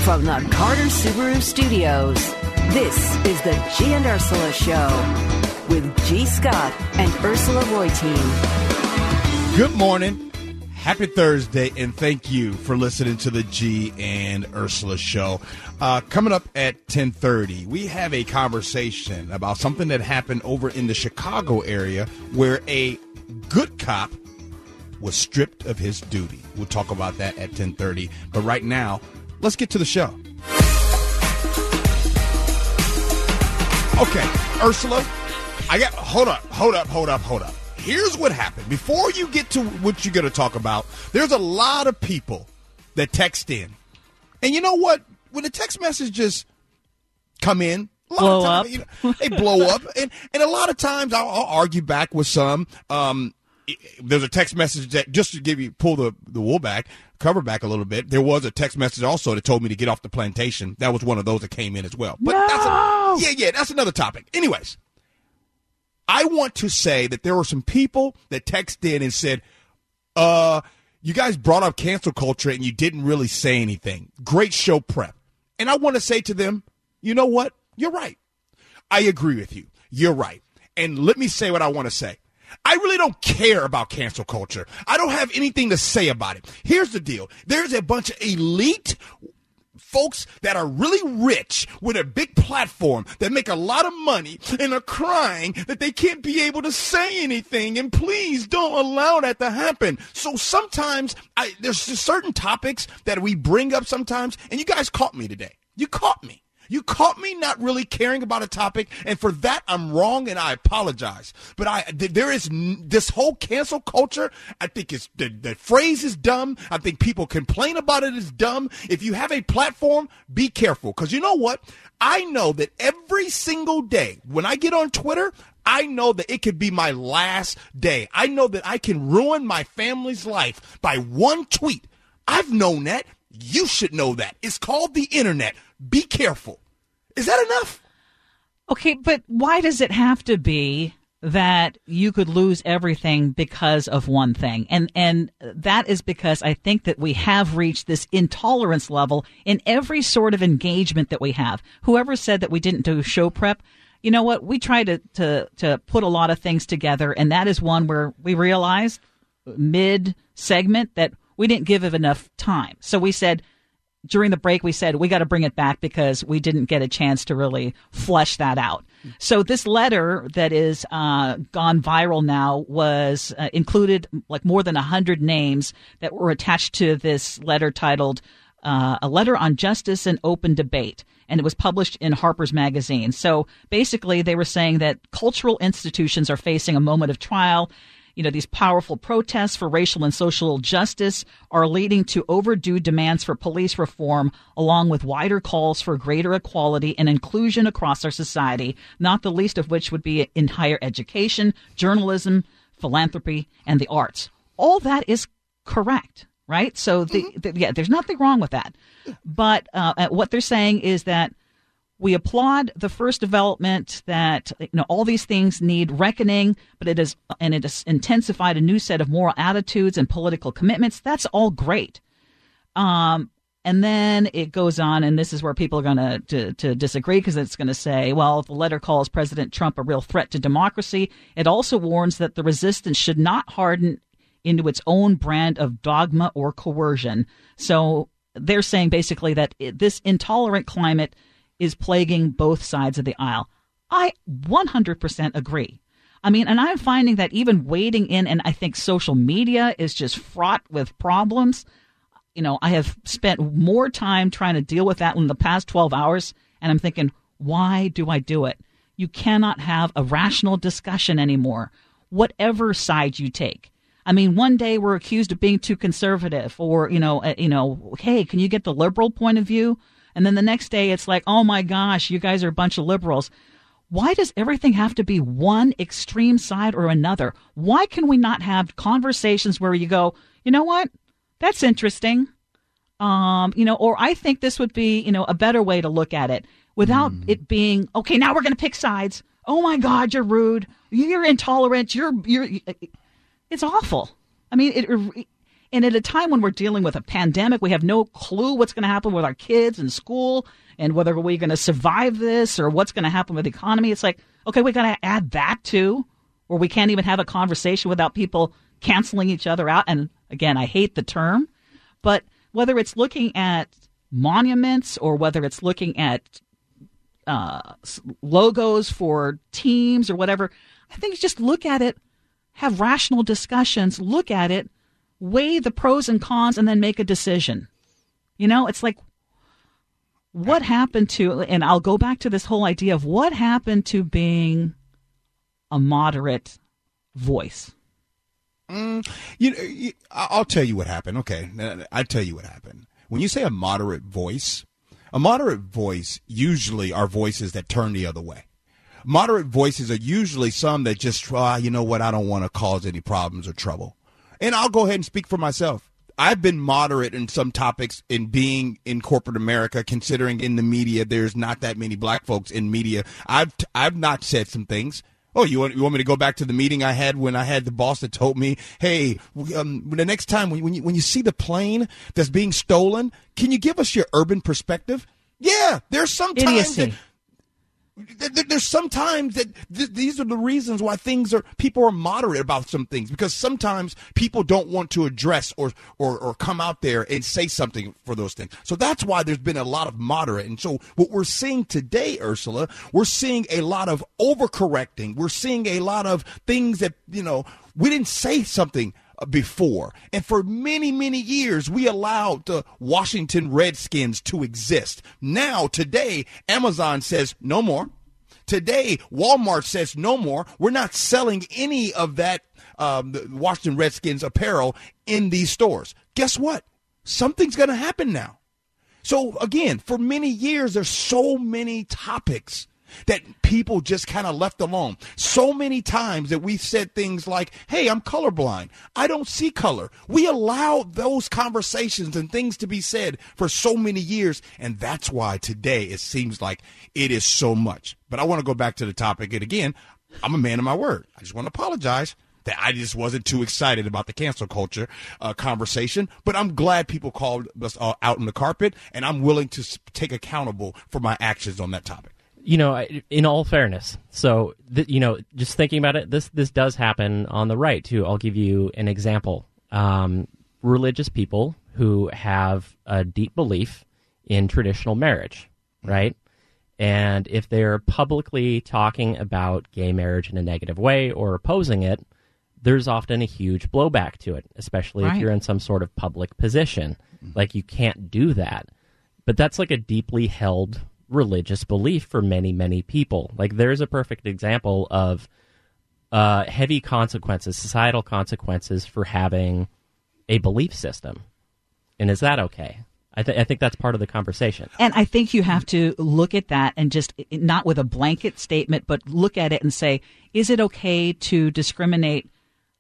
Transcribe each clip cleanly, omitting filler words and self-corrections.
From the Carter Subaru Studios, this is the G and Ursula Show with G. Scott and Ursula Reutin. Good morning. Happy Thursday, and thank you for listening to the G and Ursula Show. Coming up at 10:30, we have a conversation about something that happened over in the Chicago area where a good cop was stripped of his duty. We'll talk about that at 10:30. But right now, let's get to the show. Okay, Ursula, hold up. Here's what happened. Before you get to what you're going to talk about, there's a lot of people that text in. And you know what? When the text messages come in, blow up. They blow up. And a lot of times I'll argue back with some. There's a text message that, just to pull the wool back, cover back a little bit, there was a text message also that told me to get off the plantation. That was one of those that came in as well. But that's another topic. Anyways, I want to say that there were some people that texted in and said, you guys brought up cancel culture and you didn't really say anything. Great show prep. And I want to say to them, you know what? You're right. I agree with you. You're right. And let me say what I want to say. I really don't care about cancel culture. I don't have anything to say about it. Here's the deal. There's a bunch of elite folks that are really rich with a big platform that make a lot of money and are crying that they can't be able to say anything. And please don't allow that to happen. So sometimes there's just certain topics that we bring up sometimes. And you guys caught me today. You caught me. You caught me not really caring about a topic, and for that I'm wrong, and I apologize. But there is this whole cancel culture. I think the phrase is dumb. I think people complain about it is dumb. If you have a platform, be careful, because you know what? I know that every single day when I get on Twitter, I know that it could be my last day. I know that I can ruin my family's life by one tweet. I've known that. You should know that. It's called the internet. Be careful. Is that enough? Okay, but why does it have to be that you could lose everything because of one thing? And that is because I think that we have reached this intolerance level in every sort of engagement that we have. Whoever said that we didn't do show prep, you know what? We tried to put a lot of things together, and that is one where we realized mid-segment that we didn't give it enough time. So we said, during the break, we said we got to bring it back because we didn't get a chance to really flesh that out. So this letter that is gone viral now was included like more than 100 names that were attached to this letter titled A Letter on Justice and Open Debate. And it was published in Harper's Magazine. So basically they were saying that cultural institutions are facing a moment of trial. You know, these powerful protests for racial and social justice are leading to overdue demands for police reform, along with wider calls for greater equality and inclusion across our society, not the least of which would be in higher education, journalism, philanthropy, and the arts. All that is correct, right? So, there's nothing wrong with that. But what they're saying is that we applaud the first development that, you know, all these things need reckoning, but it has intensified a new set of moral attitudes and political commitments. That's all great. And then it goes on, and this is where people are going to disagree, because it's going to say, well, if the letter calls President Trump a real threat to democracy, it also warns that the resistance should not harden into its own brand of dogma or coercion. So they're saying basically that this intolerant climate is plaguing both sides of the aisle. I 100% agree. I mean, and I'm finding that even wading in, and I think social media is just fraught with problems. You know, I have spent more time trying to deal with that in the past 12 hours, and I'm thinking, why do I do it? You cannot have a rational discussion anymore, whatever side you take. I mean, one day we're accused of being too conservative, or, hey, can you get the liberal point of view? And then the next day it's like, oh my gosh, you guys are a bunch of liberals. Why does everything have to be one extreme side or another? Why can we not have conversations where you go, you know what? That's interesting. Or I think this would be, a better way to look at it without it being, okay, now we're going to pick sides. Oh my God, you're rude. You're intolerant. You're it's awful. I mean, And at a time when we're dealing with a pandemic, we have no clue what's going to happen with our kids in school and whether we're going to survive this or what's going to happen with the economy. It's like, okay, we got to add that too, or we can't even have a conversation without people canceling each other out. And again, I hate the term, but whether it's looking at monuments or whether it's looking at logos for teams or whatever, I think just look at it, have rational discussions, look at it, weigh the pros and cons, and then make a decision. You know, it's like, what happened to, and I'll go back to this whole idea of what happened to being a moderate voice. I'll tell you what happened. Okay, I'll tell you what happened. When you say a moderate voice usually are voices that turn the other way. Moderate voices are usually some that just try, you know what, I don't want to cause any problems or trouble. And I'll go ahead and speak for myself. I've been moderate in some topics in being in corporate America, considering in the media there's not that many black folks in media. I've not said some things. Oh, you want me to go back to the meeting I had when I had the boss that told me, hey, the next time when you see the plane that's being stolen, can you give us your urban perspective? Yeah, there's sometimes there's sometimes that these are the reasons why people are moderate about some things, because sometimes people don't want to address or come out there and say something for those things. So that's why there's been a lot of moderate. And so what we're seeing today, Ursula, we're seeing a lot of overcorrecting. We're seeing a lot of things that, we didn't say something before. And for many, many years, we allowed the Washington Redskins to exist. Now, today, Amazon says no more. Today, Walmart says no more. We're not selling any of that the Washington Redskins apparel in these stores. Guess what? Something's going to happen now. So, again, for many years, there's so many topics that people just kind of left alone. So many times that we've said things like, hey, I'm colorblind. I don't see color. We allowed those conversations and things to be said for so many years, and that's why today it seems like it is so much. But I want to go back to the topic, and again, I'm a man of my word. I just want to apologize that I just wasn't too excited about the cancel culture conversation, but I'm glad people called us out on the carpet, and I'm willing to take accountable for my actions on that topic. In all fairness, so, just thinking about it, this does happen on the right, too. I'll give you an example. Religious people who have a deep belief in traditional marriage, right? And if they're publicly talking about gay marriage in a negative way or opposing it, there's often a huge blowback to it, especially if you're in some sort of public position. Like, you can't do that. But that's like a deeply held religious belief for many, many people. Like, there's a perfect example of heavy consequences, societal consequences for having a belief system. And is that okay? I think that's part of the conversation. And I think you have to look at that and just, not with a blanket statement, but look at it and say, is it okay to discriminate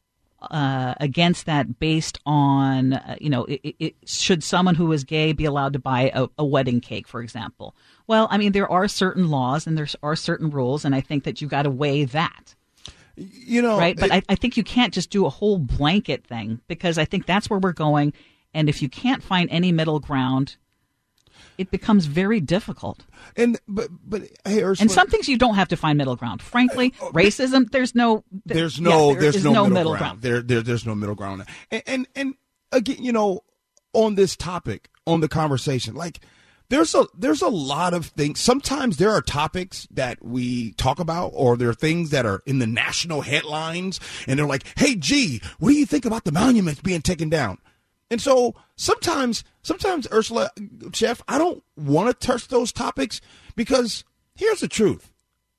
against that based on, should someone who is gay be allowed to buy a wedding cake, for example? Well, I mean, there are certain laws and there are certain rules, and I think that you've got to weigh that. Right? But I think you can't just do a whole blanket thing, because I think that's where we're going. And if you can't find any middle ground, it becomes very difficult. But hey, Ursula, and some things you don't have to find middle ground. Frankly, racism, there's no middle ground. There's no middle ground. And again, on this topic, on the conversation, like, there's a lot of things. Sometimes there are topics that we talk about, or there are things that are in the national headlines, and they're like, hey, G, what do you think about the monuments being taken down? And so sometimes, Ursula, Chef, I don't want to touch those topics, because here's the truth.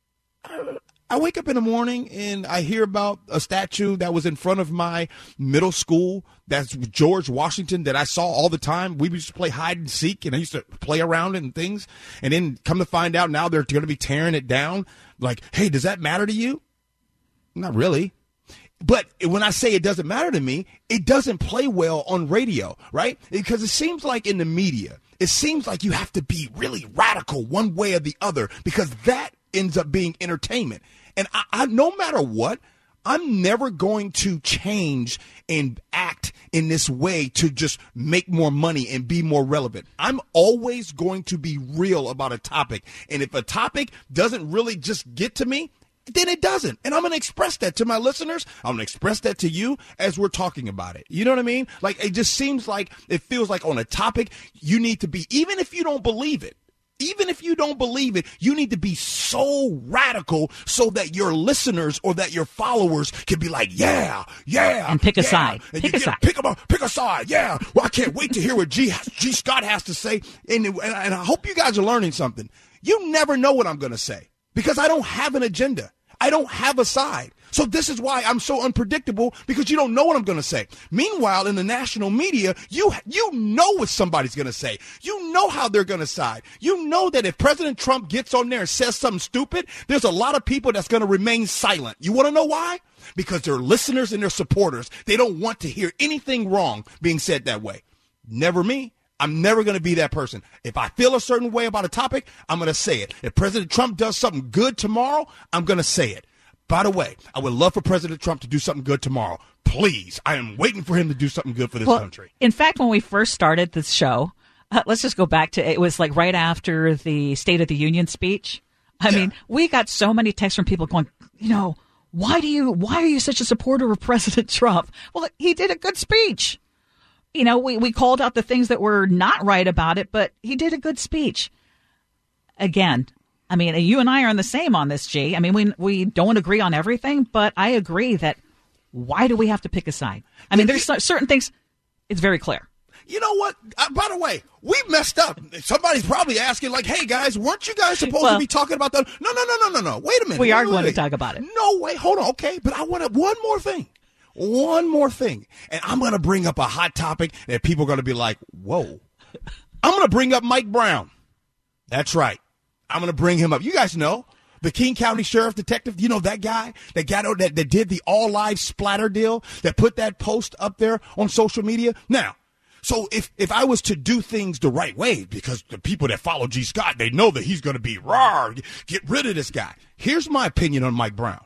I wake up in the morning and I hear about a statue that was in front of my middle school. That's George Washington, that I saw all the time. We used to play hide and seek, and I used to play around and things. And then come to find out now they're going to be tearing it down. Like, hey, does that matter to you? Not really. But when I say it doesn't matter to me, it doesn't play well on radio, right? Because it seems like in the media, it seems like you have to be really radical one way or the other, because that ends up being entertainment. And I no matter what, I'm never going to change and act in this way to just make more money and be more relevant. I'm always going to be real about a topic. And if a topic doesn't really just get to me, then it doesn't. And I'm going to express that to my listeners. I'm going to express that to you as we're talking about it. You know what I mean? Like, it just seems like it feels like on a topic, you need to be, even if you don't believe it, you need to be so radical so that your listeners or that your followers can be like, yeah. And pick a side. Pick a side. Yeah. Well, I can't wait to hear what G. Scott has to say. And I hope you guys are learning something. You never know what I'm going to say because I don't have an agenda. I don't have a side. So this is why I'm so unpredictable, because you don't know what I'm going to say. Meanwhile, in the national media, you know what somebody's going to say. You know how they're going to side. You know that if President Trump gets on there and says something stupid, there's a lot of people that's going to remain silent. You want to know why? Because they're listeners and they're supporters. They don't want to hear anything wrong being said that way. Never me. I'm never going to be that person. If I feel a certain way about a topic, I'm going to say it. If President Trump does something good tomorrow, I'm going to say it. By the way, I would love for President Trump to do something good tomorrow. Please, I am waiting for him to do something good for this country. In fact, when we first started this show, let's just go back to, it was like right after the State of the Union speech. I mean, we got so many texts from people going, why are you such a supporter of President Trump? Well, he did a good speech. We called out the things that were not right about it, but he did a good speech. Again, I mean, you and I are on the same on this, G. I mean, we don't agree on everything, but I agree that why do we have to pick a side? I mean, there's certain things, it's very clear. You know what? By the way, we messed up. Somebody's probably asking, like, hey, guys, weren't you guys supposed to be talking about that? No. Wait a minute. We are going to talk about it. No, wait, hold on. Okay, but I want one more thing. And I'm going to bring up a hot topic that people are going to be like, whoa. I'm going to bring up Mike Brown. That's right. I'm going to bring him up. You guys know the King County Sheriff Detective. You know that guy that did the all live splatter deal, that put that post up there on social media. Now, so if I was to do things the right way, because the people that follow G. Scott, they know that he's going to be raw, get rid of this guy. Here's my opinion on Mike Brown.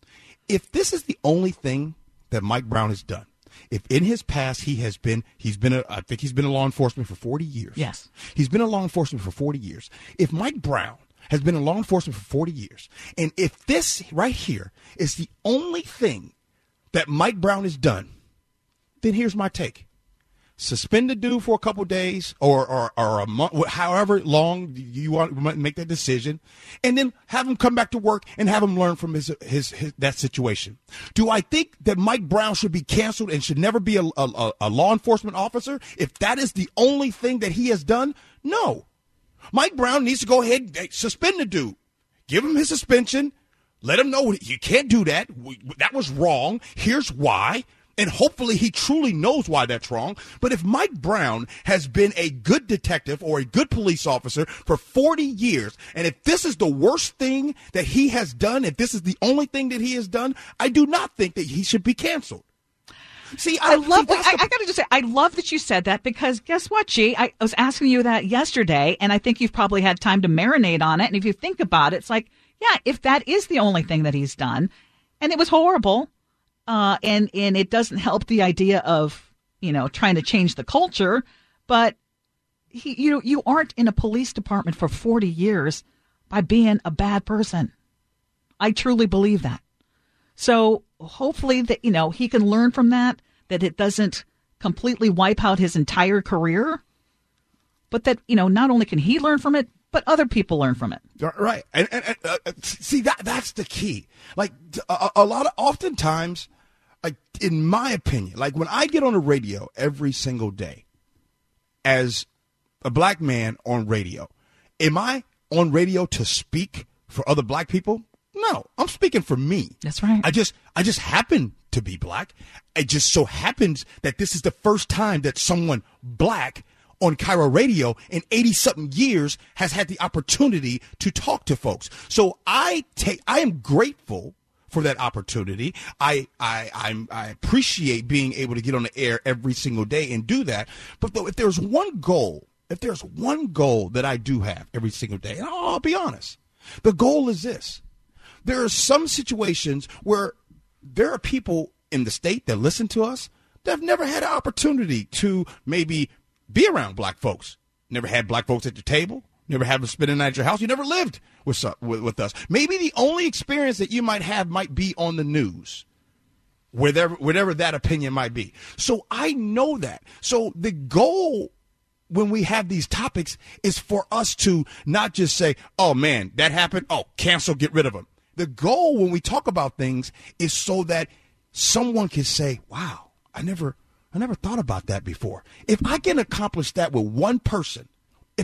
If this is the only thing that Mike Brown has done, if in his past I think he's been in law enforcement for 40 years. Yes. He's been in law enforcement for 40 years. If Mike Brown has been in law enforcement for 40 years, and if this right here is the only thing that Mike Brown has done, then here's my take. Suspend the dude for a couple days or a month, however long you want to make that decision, and then have him come back to work and have him learn from his that situation. Do I think that Mike Brown should be canceled and should never be a law enforcement officer if that is the only thing that he has done? No. Mike Brown needs to go ahead and suspend the dude. Give him his suspension. Let him know you can't do that. That was wrong. Here's why. And hopefully he truly knows why that's wrong. But if Mike Brown has been a good detective or a good police officer for 40 years, and if this is the worst thing that he has done, if this is the only thing that he has done, I do not think that he should be canceled. See, I got to just say, I love that you said that, because guess what, G? I was asking you that yesterday, and I think you've probably had time to marinate on it. And if you think about it, it's like, yeah, if that is the only thing that he's done, and it was horrible, and it doesn't help the idea of, trying to change the culture, but you aren't in a police department for 40 years by being a bad person. I truly believe that. So hopefully that, he can learn from that it doesn't completely wipe out his entire career, but that, not only can he learn from it, but other people learn from it. Right. And see, that's the key. Like oftentimes, like in my opinion, like when I get on the radio every single day as a black man on radio, am I on radio to speak for other black people? No, I'm speaking for me. That's right. I just happen to be black. It just so happens that this is the first time that someone black on Cairo Radio in 80-something years has had the opportunity to talk to folks. So I am grateful for that opportunity. I appreciate being able to get on the air every single day and do that. But though, if there's one goal that I do have every single day, and I'll be honest, the goal is this. There are some situations where there are people in the state that listen to us that have never had an opportunity to maybe be around black folks, never had black folks at your table, never had them spend a night at your house. You never lived with us. Maybe the only experience that you might have might be on the news, whatever that opinion might be. So I know that. So the goal when we have these topics is for us to not just say, oh, man, that happened. Oh, cancel, get rid of them. The goal when we talk about things is so that someone can say, wow, I never thought about that before. If I can accomplish that with one person, in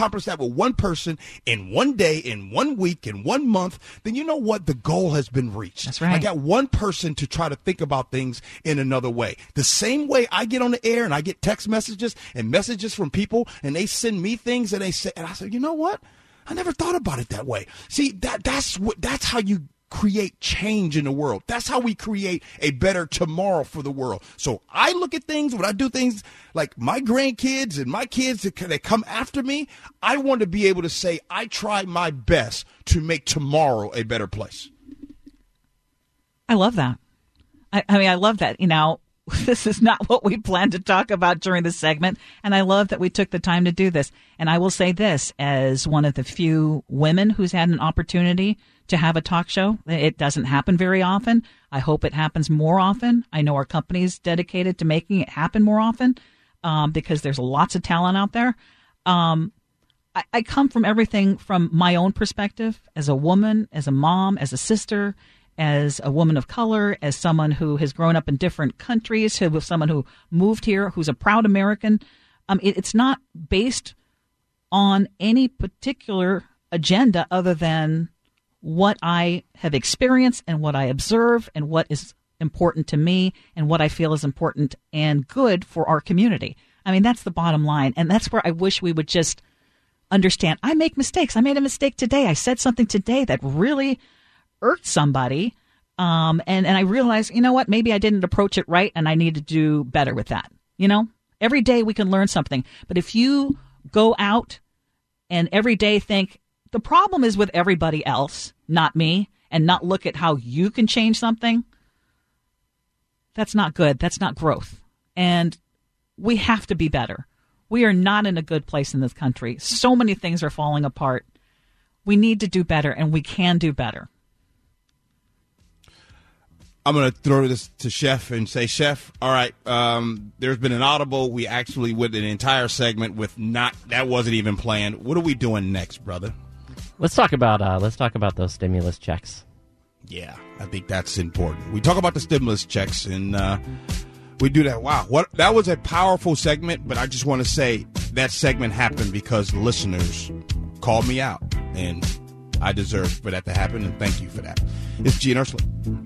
one day, in 1 week, in 1 month, then you know what? The goal has been reached. That's right. I got one person to try to think about things in another way. The same way I get on the air and I get text messages and messages from people and they send me things and they say, and I say, you know what? I never thought about it that way. See, that's how you create change in the world. That's how we create a better tomorrow for the world. So I look at things, when I do things like my grandkids and my kids that come after me, I want to be able to say I tried my best to make tomorrow a better place. I love that. I mean, I love that. You know, this is not what we planned to talk about during the segment, and I love that we took the time to do this. And I will say this, as one of the few women who's had an opportunity to have a talk show. It doesn't happen very often. I hope it happens more often. I know our company is dedicated to making it happen more often because there's lots of talent out there. I come from everything from my own perspective as a woman, as a mom, as a sister, as a woman of color, as someone who has grown up in different countries, as someone who moved here, who's a proud American. It's not based on any particular agenda other than what I have experienced and what I observe and what is important to me and what I feel is important and good for our community. I mean, that's the bottom line. And that's where I wish we would just understand. I make mistakes. I made a mistake today. I said something today that really irked somebody. And I realized, you know what, maybe I didn't approach it right and I need to do better with that. You know, every day we can learn something. But if you go out and every day think, the problem is with everybody else, not me, and not look at how you can change something, that's not good. That's not growth. And we have to be better. We are not in a good place in this country. So many things are falling apart. We need to do better, and we can do better. I'm going to throw this to Chef and say, Chef, all right, there's been an audible. We actually went an entire segment with that wasn't even planned. What are we doing next, brother? Let's talk about those stimulus checks. Yeah, I think that's important. We talk about the stimulus checks, and we do that. Wow, that was a powerful segment, but I just want to say that segment happened because listeners called me out, and I deserve for that to happen, and thank you for that. It's G and Ursula.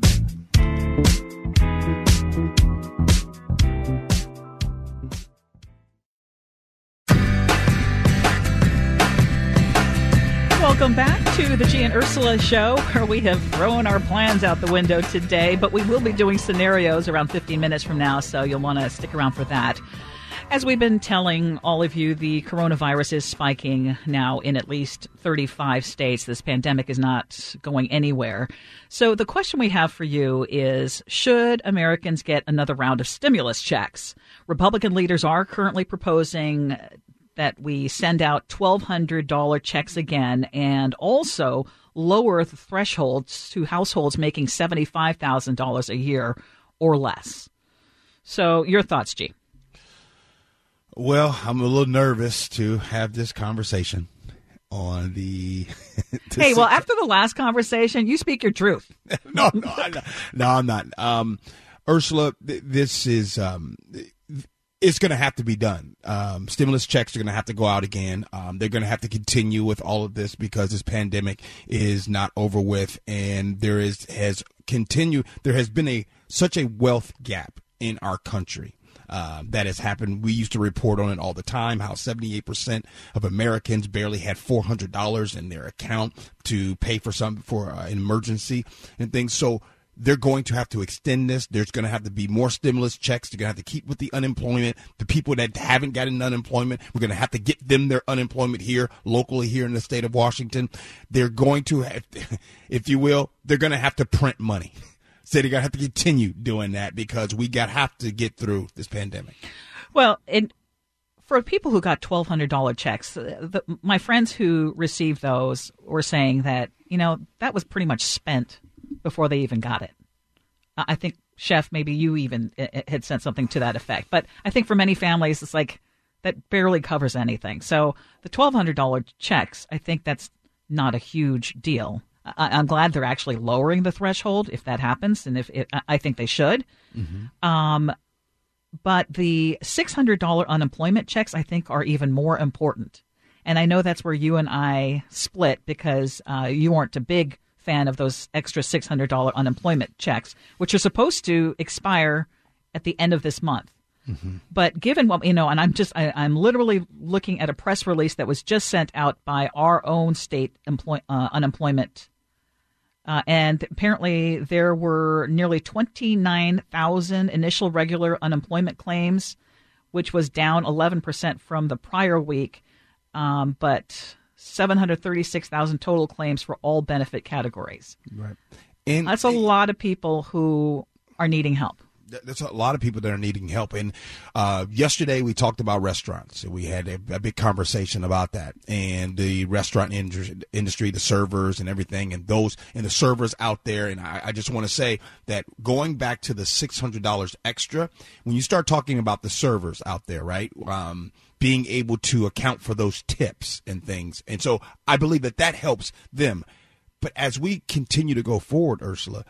Welcome back to the G and Ursula Show, where we have thrown our plans out the window today, but we will be doing scenarios around 15 minutes from now, so you'll want to stick around for that. As we've been telling all of you, the coronavirus is spiking now in at least 35 states. This pandemic is not going anywhere. So the question we have for you is, should Americans get another round of stimulus checks? Republican leaders are currently proposing that we send out $1,200 checks again and also lower the thresholds to households making $75,000 a year or less. So your thoughts, G? Well, I'm a little nervous to have this conversation on the... Hey, well, after the last conversation, you speak your truth. No, I'm not. Ursula, this is... It's going to have to be done. Stimulus checks are going to have to go out again. They're going to have to continue with all of this because this pandemic is not over with, and there has been such a wealth gap in our country that has happened. We used to report on it all the time, how 78% of Americans barely had $400 in their account to pay for an emergency and things. So they're going to have to extend this. There's going to have to be more stimulus checks. They're going to have to keep with the unemployment. The people that haven't gotten unemployment, we're going to have to get them their unemployment here, locally here in the state of Washington. They're going to have, if you will, they're going to have to print money. say they're going to have to continue doing that because we have to get through this pandemic. Well, for people who got $1,200 checks, my friends who received those were saying that, that was pretty much spent before they even got it. I think, Chef, maybe you even had said something to that effect. But I think for many families, it's like that barely covers anything. So the $1,200 checks, I think that's not a huge deal. I'm glad they're actually lowering the threshold if that happens, and I think they should. Mm-hmm. But the $600 unemployment checks, I think, are even more important. And I know that's where you and I split because you weren't a big fan of those extra $600 unemployment checks, which are supposed to expire at the end of this month. Mm-hmm. But given what, and I'm literally looking at a press release that was just sent out by our own state unemployment. And apparently there were nearly 29,000 initial regular unemployment claims, which was down 11% from the prior week. But 736,000 total claims for all benefit categories. Right. And that's a lot of people who are needing help. There's a lot of people that are needing help. And yesterday we talked about restaurants. We had a big conversation about that and the restaurant industry, the servers and everything, and the servers out there. And I just want to say that going back to the $600 extra, when you start talking about the servers out there, right, being able to account for those tips and things. And so I believe that helps them. But as we continue to go forward, Ursula,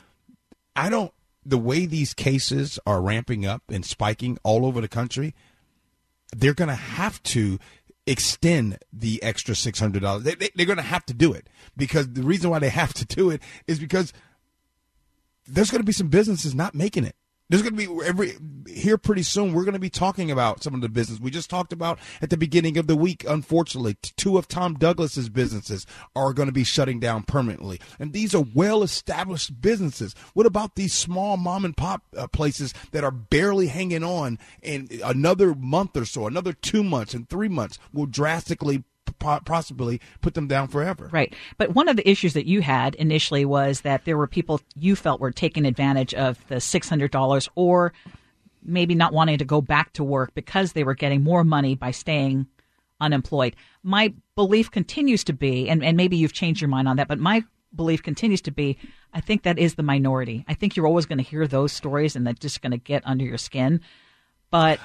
the way these cases are ramping up and spiking all over the country, they're going to have to extend the extra $600. They're going to have to do it because the reason why they have to do it is because there's going to be some businesses not making it. There's going to be here pretty soon. We're going to be talking about some of the business we just talked about at the beginning of the week. Unfortunately, 2 of Tom Douglas's businesses are going to be shutting down permanently, and these are well-established businesses. What about these small mom-and-pop places that are barely hanging on? And another month or so, another 2 months and 3 months will drastically possibly put them down forever. Right. But one of the issues that you had initially was that there were people you felt were taking advantage of the $600 or maybe not wanting to go back to work because they were getting more money by staying unemployed. My belief continues to be, and maybe you've changed your mind on that, but my belief continues to be, I think that is the minority. I think you're always going to hear those stories and that's just going to get under your skin. But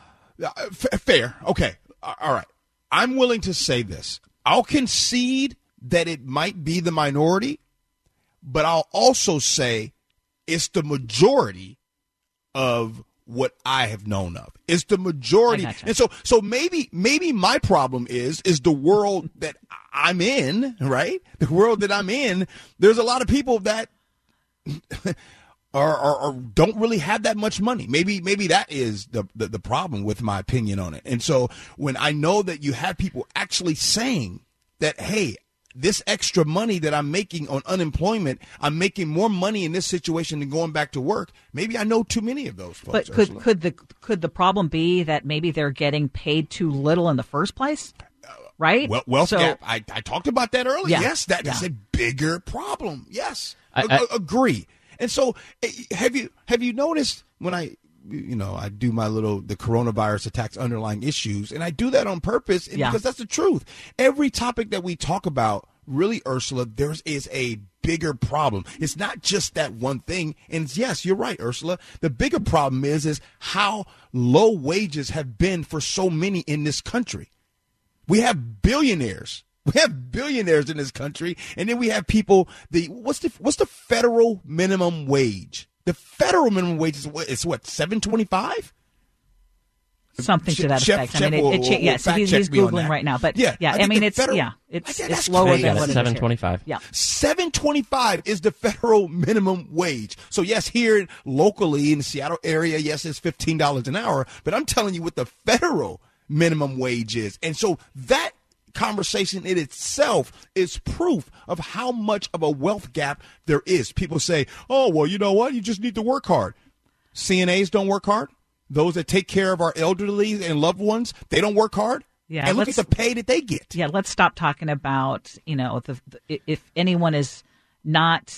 fair. Okay. All right. I'm willing to say this. I'll concede that it might be the minority, but I'll also say it's the majority of what I have known of. It's the majority. And so maybe my problem is the world that I'm in, right? The world that I'm in, there's a lot of people that or don't really have that much money. Maybe that is the problem with my opinion on it. And so when I know that you have people actually saying that, hey, this extra money that I'm making on unemployment, I'm making more money in this situation than going back to work. Maybe I know too many of those folks. But could the problem be that maybe they're getting paid too little in the first place? Right? Wealth gap. I talked about that earlier. Yeah, yes, that is a bigger problem. Yes, I agree. And so, have you noticed when I do my the coronavirus attacks underlying issues, and I do that on purpose because that's the truth. Every topic that we talk about, really, Ursula, there is a bigger problem. It's not just that one thing. And yes, you're right, Ursula. The bigger problem is how low wages have been for so many in this country. We have billionaires. We have billionaires in this country, and then we have people. What's the federal minimum wage? The federal minimum wage is what, $7.25? Something to that effect. I mean, he's Googling right now, but I mean, it's lower than what it is here. $7.25. Yeah, $7.25 is the federal minimum wage. So yes, here locally in the Seattle area, yes, it's $15 an hour. But I'm telling you what the federal minimum wage is, and so that conversation in itself is proof of how much of a wealth gap there is. People say, oh, well, you know what? You just need to work hard. CNAs don't work hard. Those that take care of our elderly and loved ones, they don't work hard. Yeah, and look at the pay that they get. Yeah, let's stop talking about, if anyone is not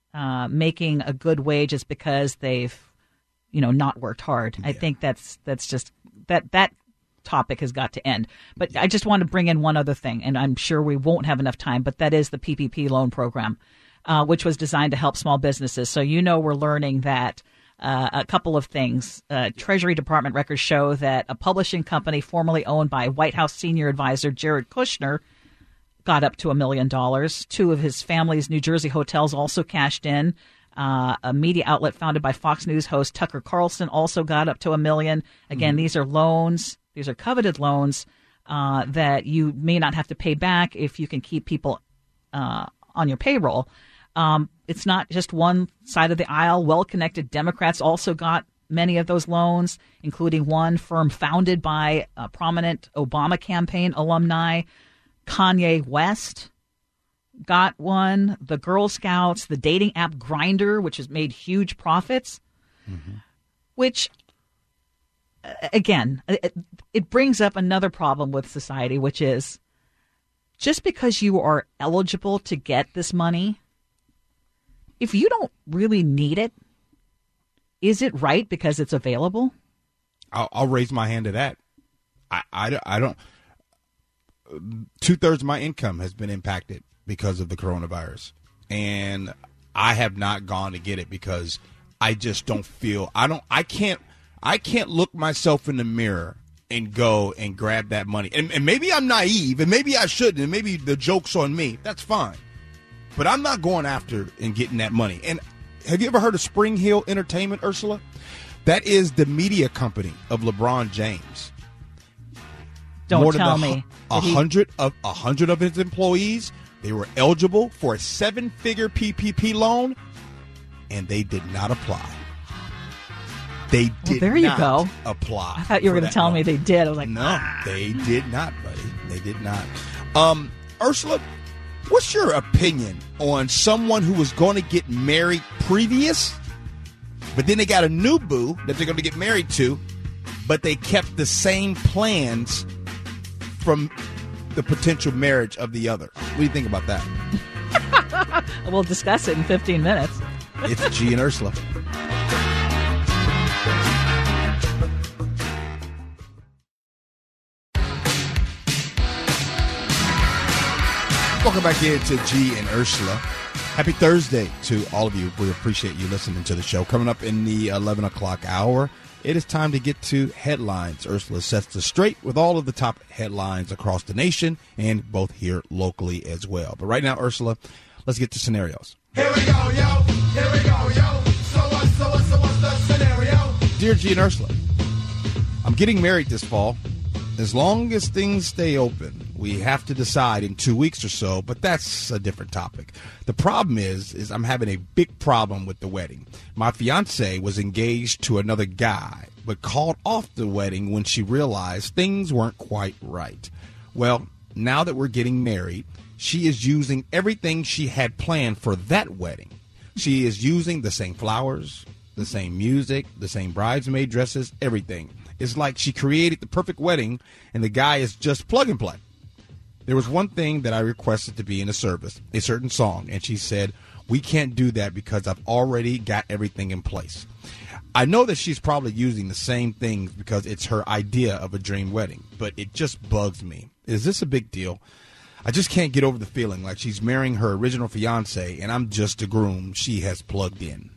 making a good wage is because they've, not worked hard. Yeah. I think that's just that topic has got to end. But I just want to bring in one other thing, and I'm sure we won't have enough time, but that is the PPP loan program, which was designed to help small businesses. So, we're learning that a couple of things. Treasury Department records show that a publishing company formerly owned by White House senior advisor Jared Kushner got up to $1 million. Two of his family's New Jersey hotels also cashed in. A media outlet founded by Fox News host Tucker Carlson also got up to $1 million. Again, These are loans. These are coveted loans that you may not have to pay back if you can keep people on your payroll. It's not just one side of the aisle. Well-connected Democrats also got many of those loans, including one firm founded by a prominent Obama campaign alumni, Kanye West got one. The Girl Scouts, the dating app Grindr, which has made huge profits, which, again, it brings up another problem with society, which is just because you are eligible to get this money, if you don't really need it, is it right because it's available? I'll raise my hand to that. I don't. 2/3 of my income has been impacted because of the coronavirus, and I have not gone to get it because I just don't feel I can't look myself in the mirror and go and grab that money. And maybe I'm naive, and maybe I shouldn't, and maybe the joke's on me. That's fine. But I'm not going after and getting that money. And have you ever heard of Spring Hill Entertainment, Ursula? That is the media company of LeBron James. Don't tell me. 100 of his employees, they were eligible for a 7-figure PPP loan, and they did not apply. They did there you not go. apply. I thought you were going to tell me they did. I was like, no, they did not, buddy. They did not. Ursula, what's your opinion on someone who was going to get married previous, but then they got a new boo that they're going to get married to, but they kept the same plans from the potential marriage of the other? What do you think about that? We'll discuss it in 15 minutes. It's G and Ursula. Welcome back into G and Ursula. Happy Thursday to all of you. We appreciate you listening to the show. Coming up in the 11 o'clock hour, it is time to get to headlines. Ursula sets us straight with all of the top headlines across the nation and both here locally as well. But right now, Ursula, let's get to scenarios. Here we go, yo. Here we go, yo. So what's the scenario? Dear G and Ursula, I'm getting married this fall. As long as things stay open, we have to decide in 2 weeks or so, but that's a different topic. The problem is I'm having a big problem with the wedding. My fiance was engaged to another guy, but called off the wedding when she realized things weren't quite right. Well, now that we're getting married, she is using everything she had planned for that wedding. She is using the same flowers, the same music, the same bridesmaid dresses, everything. It's like she created the perfect wedding, and the guy is just plug and play. There was one thing that I requested to be in the service, a certain song, and she said, we can't do that because I've already got everything in place. I know that she's probably using the same things because it's her idea of a dream wedding, but it just bugs me. Is this a big deal? I just can't get over the feeling like she's marrying her original fiance, and I'm just a groom she has plugged in.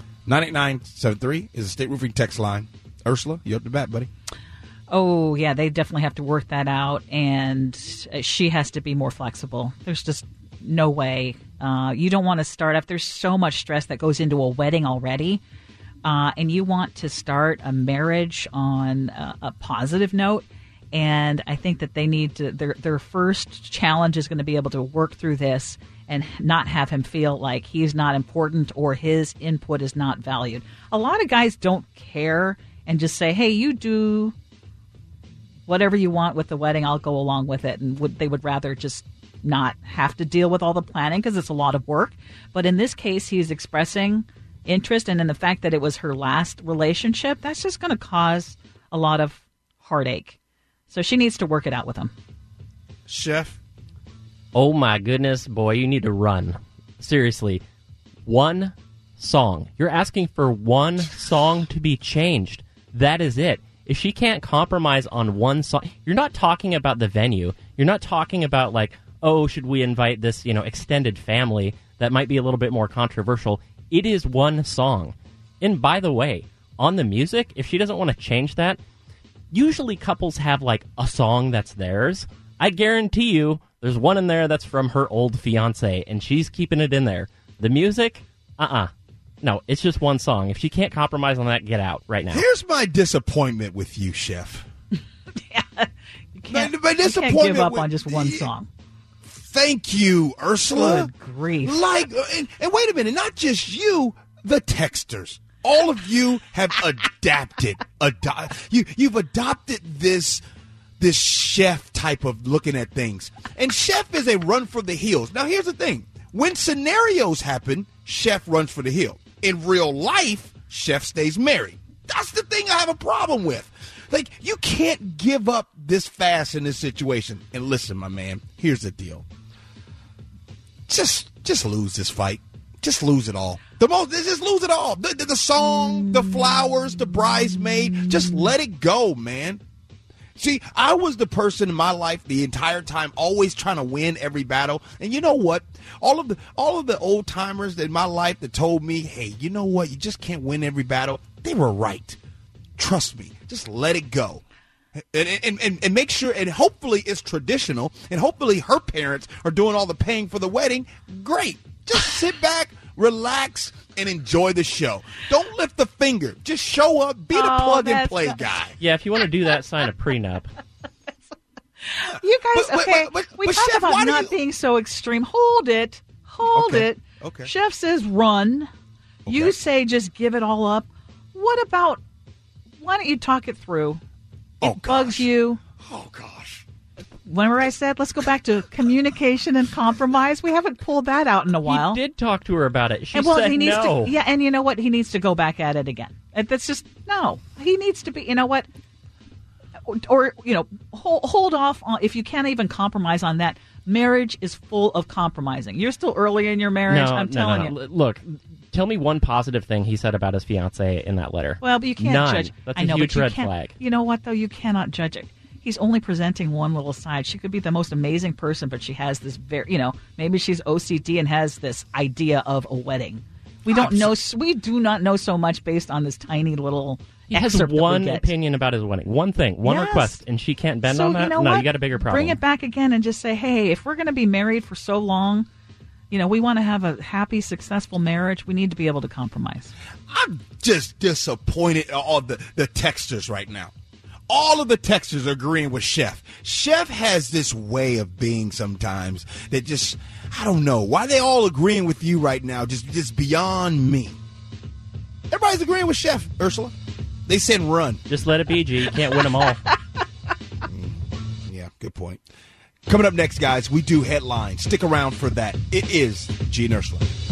98973 is the State Roofing text line. Ursula, you up to bat, buddy? Oh, yeah, they definitely have to work that out, and she has to be more flexible. There's just no way. You don't want to start off. There's so much stress that goes into a wedding already, and you want to start a marriage on a positive note, and I think that they need to, their first challenge is going to be able to work through this and not have him feel like he's not important or his input is not valued. A lot of guys don't care and just say, hey, you do whatever you want with the wedding, I'll go along with it. And they would rather just not have to deal with all the planning because it's a lot of work. But in this case, he's expressing interest. And in the fact that it was her last relationship, that's just going to cause a lot of heartache. So she needs to work it out with him. Chef? Oh, my goodness, boy, you need to run. Seriously. One song. You're asking for one song to be changed. That is it. If she can't compromise on one song, you're not talking about the venue. You're not talking about like, oh, should we invite this, extended family that might be a little bit more controversial. It is one song. And by the way, on the music, if she doesn't want to change that, usually couples have like a song that's theirs. I guarantee you there's one in there that's from her old fiance, and she's keeping it in there. The music, no, it's just one song. If she can't compromise on that, get out right now. Here's my disappointment with you, Chef. You can't, my you can't disappointment give up with- on just one song. Thank you, Ursula. Good grief. And wait a minute, not just you, the texters. All of you have adapted. You've adopted this Chef type of looking at things. And Chef is a run for the hills. Now, here's the thing. When scenarios happen, Chef runs for the hill. In real life, Chef stays married. That's the thing I have a problem with. Like, you can't give up this fast in this situation. And listen, my man, here's the deal. Just lose this fight. Just lose it all. Just lose it all. The song, the flowers, the bridesmaid. Just let it go, man. See, I was the person in my life the entire time always trying to win every battle. And you know what? All of the old timers in my life that told me, hey, you know what? You just can't win every battle. They were right. Trust me. Just let it go. And make sure, and hopefully it's traditional, and hopefully her parents are doing all the paying for the wedding. Great. Just sit back, relax, and enjoy the show. Don't lift the finger. Just show up, be the plug-and-play guy. Yeah, if you want to do that, sign a prenup. You guys, okay, we but talk Chef, why about do not you- being so extreme. Hold it. Okay, okay. Chef says run. You Okay. say just give it all up. What about, why don't you talk it through? It Oh, bugs gosh. you. Oh, gosh. Remember I said, let's go back to communication and compromise. We haven't pulled that out in a while. He did talk to her about it. She And, well, said he needs no. to, yeah, and you know what? He needs to go back at it again. That's just, no. He needs to be, you know what? Or, hold off on, if you can't even compromise on that. Marriage is full of compromising. You're still early in your marriage, I'm telling you. Look, tell me one positive thing he said about his fiance in that letter. Well, but you can't None. judge. That's I a know, huge but you red can't, flag. You know what, though? You cannot judge it. He's only presenting one little side. She could be the most amazing person, but she has this maybe she's OCD and has this idea of a wedding. We don't know. We do not know so much based on this tiny little He has excerpt that we one get. opinion about his wedding. One thing. One Yes. request. And she can't bend So, on that? you know No, what? you got a bigger problem. Bring it back again and just say, hey, if we're going to be married for so long, we want to have a happy, successful marriage. We need to be able to compromise. I'm just disappointed in all the texters right now. All of the texters are agreeing with Chef. Chef has this way of being sometimes that just, I don't know. Why they all agreeing with you right now, just beyond me. Everybody's agreeing with Chef, Ursula. They said run. Just let it be, G. You can't win them all. Yeah, good point. Coming up next, guys, we do headlines. Stick around for that. It is G and Ursula.